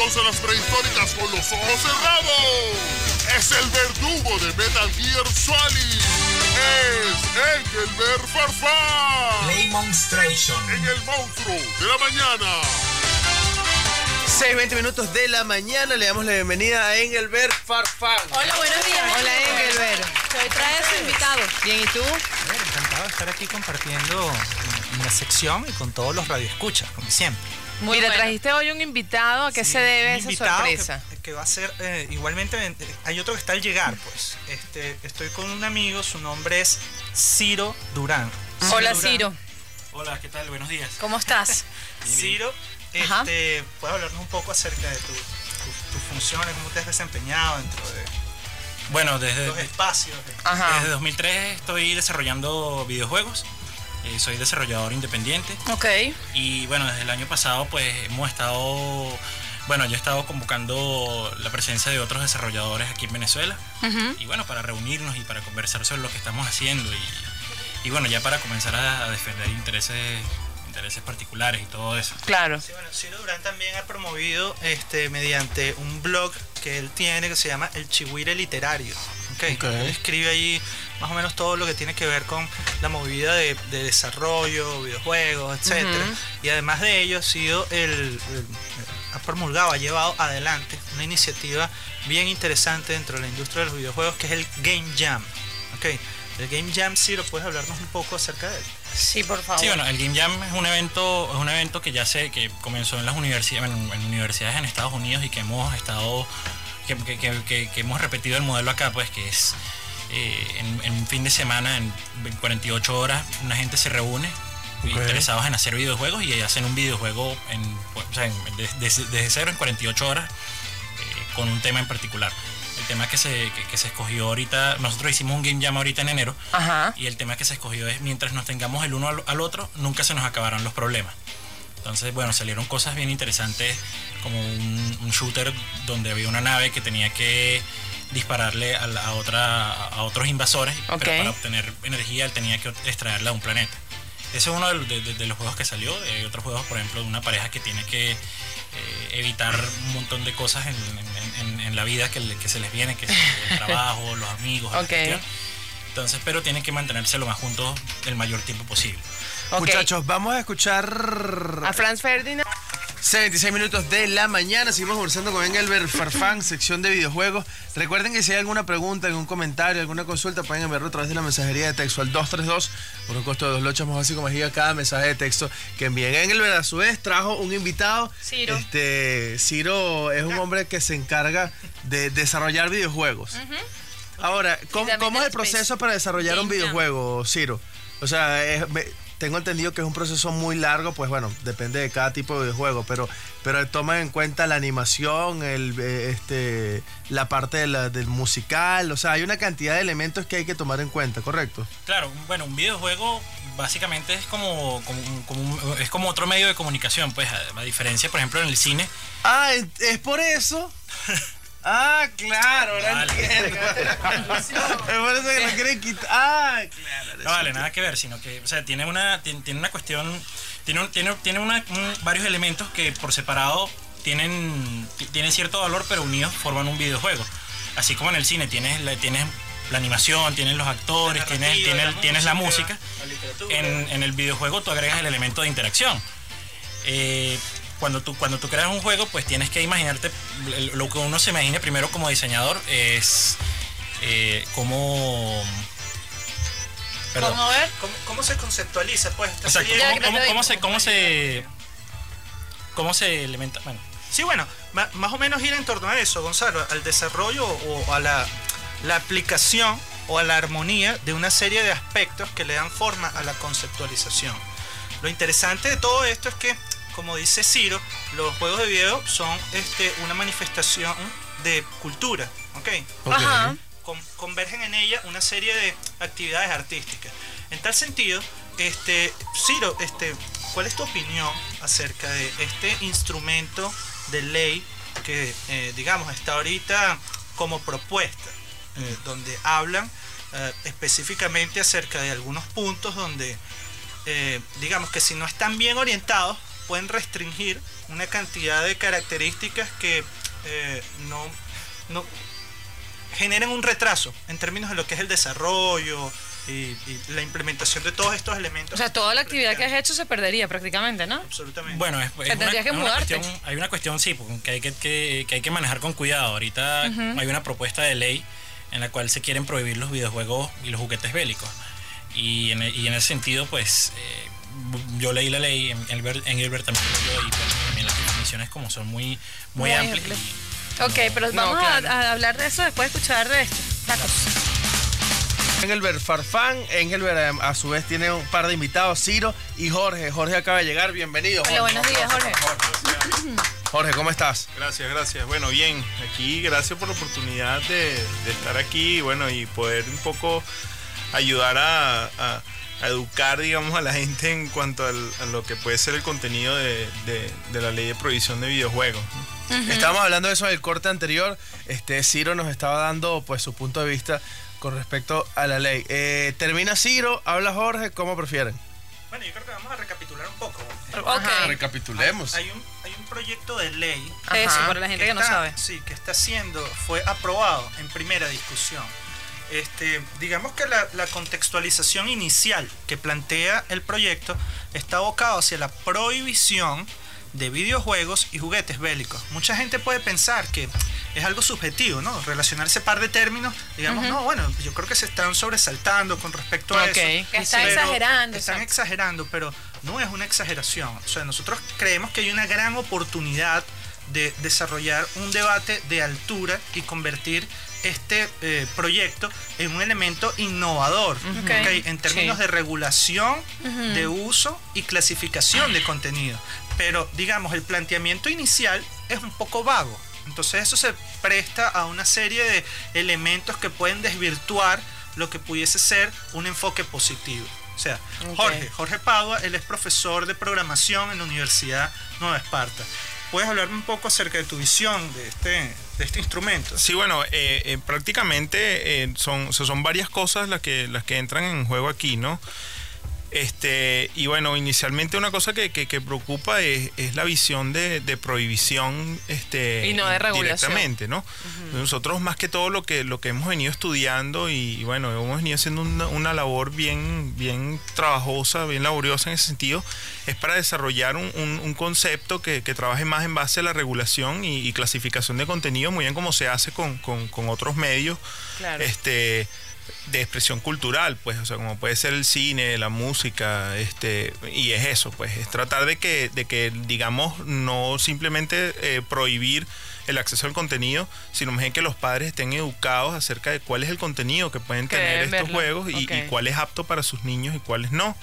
entonces las prehistóricas con los ojos cerrados. Es el verdugo de Metal Gear Solid. Es Engelbert Farfán. Play Monstration. En el monstruo de la mañana. 6:20 minutos de la mañana, le damos la bienvenida a Engelbert Farfán. Hola, buenos días. Hola, Engelbert. Hoy trae a su invitado. Bien, ¿y tú? Encantado de estar aquí compartiendo en la sección y con todos los radioescuchas, como siempre. Muy Mira, bueno. Trajiste hoy un invitado. ¿A qué se debe esa sorpresa? Que va a ser, igualmente, hay otro que está al llegar, pues. Estoy con un amigo, su nombre es Ciro Durán. Hola, Ciro. Hola, ¿qué tal? Buenos días. ¿Cómo estás? Ciro, ¿puedes hablarnos un poco acerca de tus funciones, cómo te has desempeñado dentro de Bueno, los desde espacios? desde 2003 estoy desarrollando videojuegos. Soy desarrollador independiente. Ok. Y bueno, desde el año pasado pues hemos estado... Bueno, yo he estado convocando la presencia de otros desarrolladores aquí en Venezuela. Y bueno, para reunirnos y para conversar sobre lo que estamos haciendo. Y bueno, ya para comenzar a defender intereses particulares y todo eso. Claro. Sí, bueno, Ciro Durán también ha promovido mediante un blog que él tiene que se llama El Chigüire Literario. Okay. Él escribe ahí más o menos todo lo que tiene que ver con la movida de desarrollo, videojuegos, etcétera. Y además de ello ha promulgado, ha llevado adelante una iniciativa bien interesante dentro de la industria de los videojuegos que es el Game Jam. Okay. El Game Jam, Ciro, ¿puedes hablarnos un poco acerca de él? Sí, por favor. Sí, bueno, el Game Jam es un evento que ya que comenzó en las universidades, en universidades en Estados Unidos y que hemos estado, que hemos repetido el modelo acá, pues que es en un fin de semana, en 48 horas, una gente se reúne interesados en hacer videojuegos y hacen un videojuego desde cero en 48 horas con un tema en particular. El tema que se escogió ahorita, nosotros hicimos un Game Jam ahorita en enero. Y el tema que se escogió es mientras nos tengamos el uno al otro, nunca se nos acabarán los problemas. Entonces, bueno, salieron cosas bien interesantes como un shooter donde había una nave que tenía que dispararle a otros invasores, pero para obtener energía él tenía que extraerla de un planeta. Ese es uno de los juegos que salió. Hay otros juegos, por ejemplo, de una pareja que tiene que evitar un montón de cosas en la vida que se les viene, que es el trabajo, los amigos, la gestión. Entonces, pero tienen que mantenerse lo más juntos el mayor tiempo posible. Muchachos, vamos a escuchar a Franz Ferdinand. 26 minutos de la mañana, seguimos conversando con Engelbert Farfán, sección de videojuegos. Recuerden que si hay alguna pregunta, algún comentario, alguna consulta, pueden enviarlo a través de la mensajería de texto al 232, por un costo de 2 lochas más básico más giga cada mensaje de texto que envíen. Engelbert a su vez trajo un invitado. Ciro. Ciro es un hombre que se encarga de desarrollar videojuegos. Ahora, ¿cómo es el proceso para desarrollar un videojuego, Ciro? O sea, tengo entendido que es un proceso muy largo, pues bueno, depende de cada tipo de videojuego, pero toman en cuenta la animación, la parte del musical, o sea, hay una cantidad de elementos que hay que tomar en cuenta, ¿correcto? Claro, bueno, un videojuego básicamente es como otro medio de comunicación, pues a diferencia, por ejemplo, en el cine. Ah, ¿es por eso? Ah, claro, ahora entiendo. Me parece que lo quieren quitar. Ah, claro. No vale, nada que ver, sino que, o sea, tiene una cuestión, tiene varios elementos que por separado tienen cierto valor, pero unidos forman un videojuego. Así como en el cine tienes la animación, tienes los actores, tienes la música. En el videojuego tú agregas el elemento de interacción. Cuando tú creas un juego, pues tienes que imaginarte, lo que uno se imagina primero como diseñador es cómo se conceptualiza, pues? O sea, ¿cómo se elementa? Bueno. Sí, bueno, más o menos ir en torno a eso, Gonzalo, al desarrollo o a la aplicación o a la armonía de una serie de aspectos que le dan forma a la conceptualización. Lo interesante de todo esto es que, como dice Ciro, los juegos de video son una manifestación de cultura, ¿ok? Ajá. Convergen en ella una serie de actividades artísticas. En tal sentido, Ciro, ¿cuál es tu opinión acerca de este instrumento de ley que, digamos, está ahorita como propuesta, donde hablan específicamente acerca de algunos puntos donde, digamos que si no están bien orientados, pueden restringir una cantidad de características que no generen un retraso en términos de lo que es el desarrollo y la implementación de todos estos elementos. O sea, toda la actividad que has hecho se perdería prácticamente, ¿no? Absolutamente. Bueno, tendrías que mudarte. hay una cuestión, sí, que hay que manejar con cuidado. Ahorita hay una propuesta de ley en la cual se quieren prohibir los videojuegos y los juguetes bélicos. Y en ese sentido, pues, yo leí la ley en Gilbert también, y pues, también las definiciones como son muy amplias. Ok, pero vamos a hablar de eso después de escuchar de esto. Tacos. Engelbert Farfán. Engelbert a su vez tiene un par de invitados, Ciro y Jorge. Jorge acaba de llegar, bienvenido. Hola, buenos días, Jorge. Jorge, ¿cómo estás? Gracias. Bueno, bien, aquí gracias por la oportunidad de estar aquí, bueno, y poder un poco ayudar a educar, digamos, a la gente en cuanto a lo que puede ser el contenido de la ley de prohibición de videojuegos, ¿no? Estábamos hablando de eso en el corte anterior. Ciro nos estaba dando pues su punto de vista con respecto a la ley. Termina Ciro, habla Jorge, ¿cómo prefieren? Bueno, yo creo que vamos a recapitular un poco. Ok. Recapitulemos. Hay un proyecto de ley. Eso, para la gente que no sabe. Sí, que fue aprobado en primera discusión. Digamos que la contextualización inicial que plantea el proyecto está abocado hacia la prohibición de videojuegos y juguetes bélicos. Mucha gente puede pensar que es algo subjetivo, ¿no? Relacionar ese par de términos, digamos, no, bueno, yo creo que se están sobresaltando con respecto a eso. Que están exagerando. Están exagerando, pero no es una exageración. O sea, nosotros creemos que hay una gran oportunidad de desarrollar un debate de altura y convertir este proyecto en un elemento innovador, ¿okay? En términos de regulación, de uso y clasificación de contenido. Pero, digamos, el planteamiento inicial es un poco vago. Entonces eso se presta a una serie de elementos que pueden desvirtuar lo que pudiese ser un enfoque positivo. O sea, Jorge Padua, él es profesor de programación en la Universidad Nueva Esparta. ¿Puedes hablarme un poco acerca de tu visión de este instrumento? Sí, bueno, prácticamente son varias cosas las que entran en juego aquí, ¿no? Y bueno, inicialmente una cosa que preocupa es la visión de prohibición y no de regulación directamente, ¿no? Nosotros más que todo lo que hemos venido estudiando y bueno, hemos venido haciendo una labor bien trabajosa, bien laboriosa en ese sentido, es para desarrollar un concepto que trabaje más en base a la regulación y clasificación de contenido, muy bien como se hace con otros medios. Claro. De expresión cultural, pues, o sea, como puede ser el cine, la música, y es eso, pues, es tratar de que digamos, no simplemente prohibir el acceso al contenido, sino más bien que los padres estén educados acerca de cuál es el contenido que pueden tener estos juegos y cuál es apto para sus niños y cuáles no.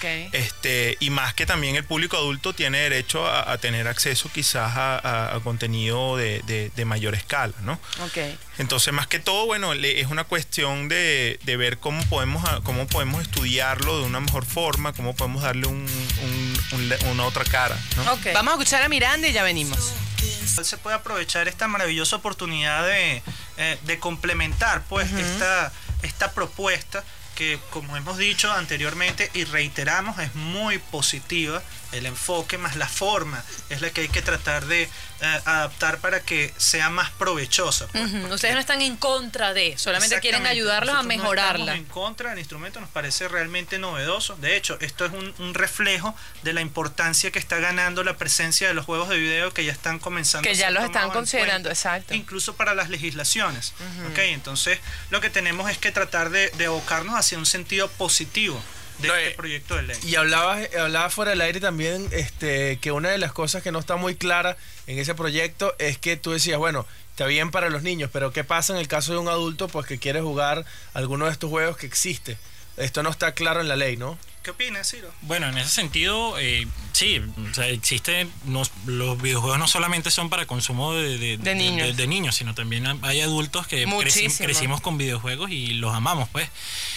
Y más que también el público adulto tiene derecho a tener acceso quizás a contenido de mayor escala, ¿no? Entonces, más que todo, bueno, es una cuestión de ver cómo podemos estudiarlo de una mejor forma, cómo podemos darle una otra cara, ¿no? Vamos a escuchar a Miranda y ya venimos. Se puede aprovechar esta maravillosa oportunidad de complementar pues esta propuesta que, como hemos dicho anteriormente y reiteramos, es muy positiva. El enfoque más la forma es la que hay que tratar de adaptar para que sea más provechosa. Pues. Ustedes no están en contra de, solamente quieren ayudarlos a mejorarla. No estamos en contra del instrumento, nos parece realmente novedoso. De hecho, esto es un reflejo de la importancia que está ganando la presencia de los juegos de video que ya están comenzando. Que ya los están considerando, exacto. Incluso para las legislaciones. Entonces, lo que tenemos es que tratar de abocarnos hacia un sentido positivo de este proyecto de ley. Y hablaba fuera del aire también que una de las cosas que no está muy clara en ese proyecto es que tú decías, bueno, está bien para los niños, pero ¿qué pasa en el caso de un adulto pues que quiere jugar alguno de estos juegos que existe? Esto no está claro en la ley, ¿no? ¿Qué opinas, Ciro? Bueno, en ese sentido, sí, o sea, los videojuegos no solamente son para consumo de niños, sino también hay adultos que crecimos con videojuegos y los amamos, pues.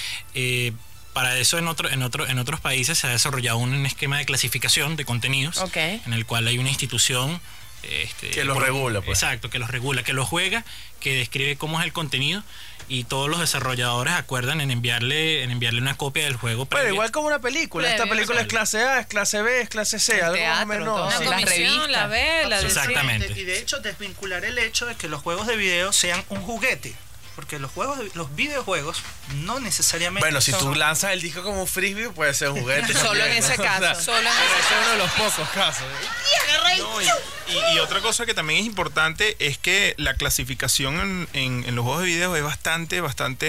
Para eso en otros países se ha desarrollado un esquema de clasificación de contenidos en el cual hay una institución que los regula, pues. Exacto, que los regula, que los juega, que describe cómo es el contenido, y todos los desarrolladores acuerdan en enviarle una copia del juego. Pero igual como una película. Esta película es clase A, es clase B, es clase C, algo más o menos. Una comisión, la B, la D. Exactamente. Y de hecho desvincular el hecho de que los juegos de video sean un juguete. Porque los videojuegos no necesariamente. Bueno, si tú lanzas el disco como un frisbee, puede ser un juguete. Solo en ese caso. Solo en ese es uno de los pocos casos. No, y otra cosa que también es importante es que la clasificación en los juegos de video es bastante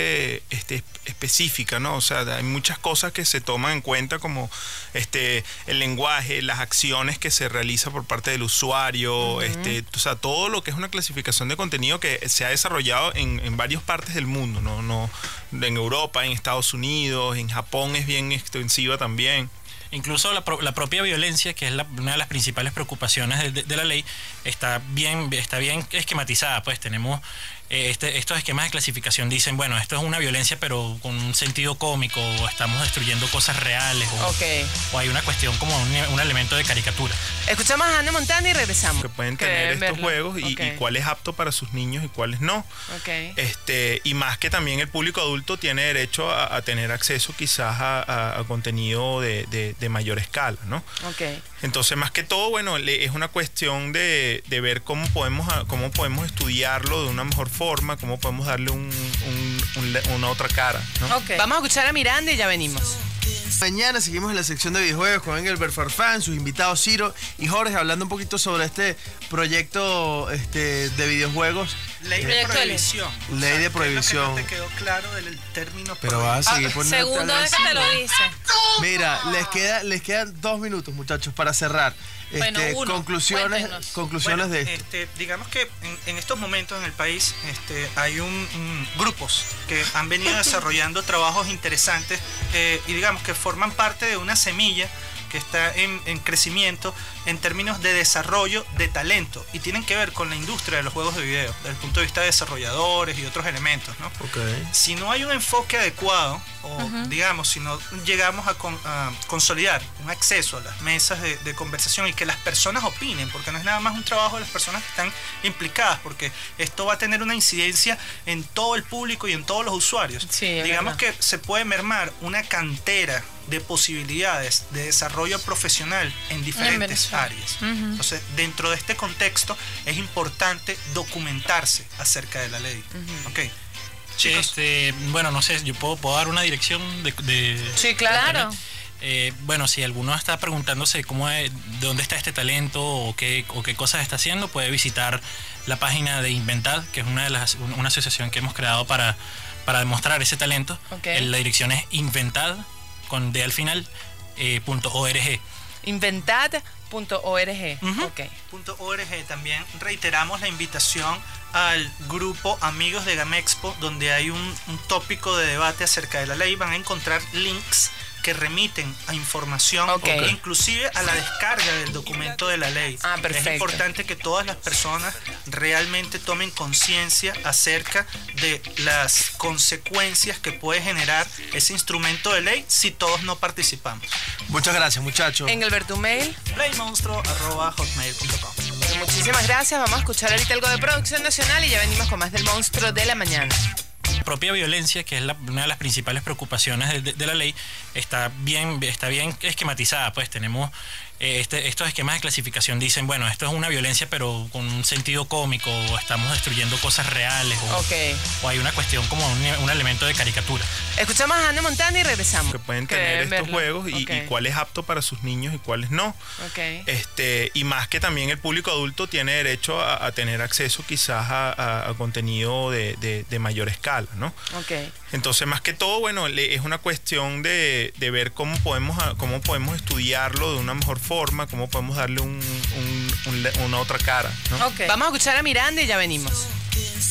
específica, ¿no? O sea, hay muchas cosas que se toman en cuenta, como el lenguaje, las acciones que se realiza por parte del usuario, o sea, todo lo que es una clasificación de contenido que se ha desarrollado en varias partes del mundo, no en Europa, en Estados Unidos, en Japón es bien extensiva también. Incluso la propia violencia, que es una de las principales preocupaciones de la ley, está bien esquematizada. Pues tenemos estos esquemas de clasificación, dicen, bueno, esto es una violencia pero con un sentido cómico, o estamos destruyendo cosas reales, o hay una cuestión como un elemento de caricatura. Escuchamos a Hannah Montana y regresamos. Que pueden tener estos juegos y cuál es apto para sus niños y cuáles no. Y más que también el público adulto tiene derecho a tener acceso quizás a contenido de mayor escala, ¿no? Entonces, más que todo, bueno, es una cuestión de ver cómo podemos estudiarlo de una mejor forma, cómo podemos darle una otra cara, ¿no? Vamos a escuchar a Miranda y ya venimos. Mañana seguimos en la sección de videojuegos con Engelbert Farfán, sus invitados Ciro y Jorge, hablando un poquito sobre este proyecto de videojuegos. Ley de prohibición. Ley de prohibición. No te quedó claro del término. Pero vas a seguir poniendo. Segunda vez que te lo dice. Mira, les quedan 2 minutos, muchachos, para cerrar. Bueno, conclusiones de esto. Digamos que en estos momentos en el país hay grupos que han venido desarrollando trabajos interesantes y digamos que forman parte de una semilla que está en crecimiento en términos de desarrollo de talento y tienen que ver con la industria de los juegos de video desde el punto de vista de desarrolladores y otros elementos, ¿no? Si no hay un enfoque adecuado o digamos si no llegamos a consolidar un acceso a las mesas de conversación y que las personas opinen, porque no es nada más un trabajo de las personas que están implicadas, porque esto va a tener una incidencia en todo el público y en todos los usuarios. Digamos que se puede mermar una cantera de posibilidades de desarrollo profesional en diferentes áreas. Entonces, dentro de este contexto es importante documentarse acerca de la ley. Chicos. Bueno, no sé, yo puedo dar una dirección de Sí, claro. Bueno, si alguno está preguntándose de dónde está este talento o qué cosas está haciendo, puede visitar la página de Inventad, que es una asociación que hemos creado para demostrar ese talento. La dirección es inventad, con D al final, .org. Inventad.org. .org. También reiteramos la invitación al grupo Amigos de Gamexpo, donde hay un tópico de debate acerca de la ley. Van a encontrar links que remiten a información, inclusive a la descarga del documento de la ley. Es importante que todas las personas realmente tomen conciencia acerca de las consecuencias que puede generar ese instrumento de ley si todos no participamos. Muchas gracias, muchachos. Engelbert, tu mail. playmonstruo@hotmail.com. Muchísimas gracias. Vamos a escuchar ahorita algo de producción nacional y ya venimos con más del Monstruo de la Mañana. Propia violencia, que es una de las principales preocupaciones de la ley, está bien esquematizada. Pues tenemos estos esquemas de clasificación, dicen, bueno, esto es una violencia pero con un sentido cómico, o estamos destruyendo cosas reales, o hay una cuestión como un elemento de caricatura. Escuchamos a Hannah Montana y regresamos. Que pueden tener estos juegos y cuál es apto para sus niños y cuáles no. Y más que también el público adulto tiene derecho a tener acceso quizás a contenido de mayor escala, ¿no? Entonces, más que todo, bueno, es una cuestión de ver cómo podemos estudiarlo de una mejor forma, cómo podemos darle una otra cara, ¿no? Vamos a escuchar a Miranda y ya venimos.